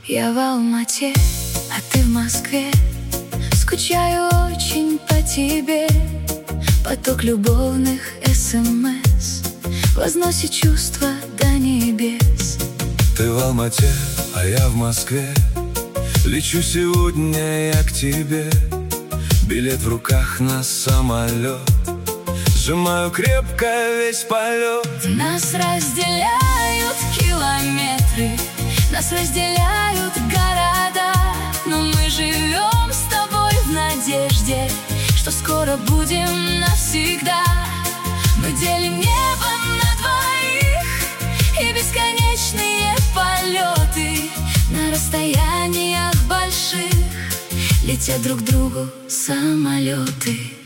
Я в Алмате, а ты в Москве. Скучаю очень по тебе. Поток любовных СМС возносит чувства до небес. Ты в Алмате, а я в Москве. Лечу сегодня я к тебе. Билет в руках на самолет. Сжимаю крепко весь полет. Нас разделяют километры, нас разделяют города, но мы живем с тобой в надежде, что скоро будем навсегда. Мы делим небо на двоих и бесконечные полеты. На расстояниях больших летят друг к другу самолеты.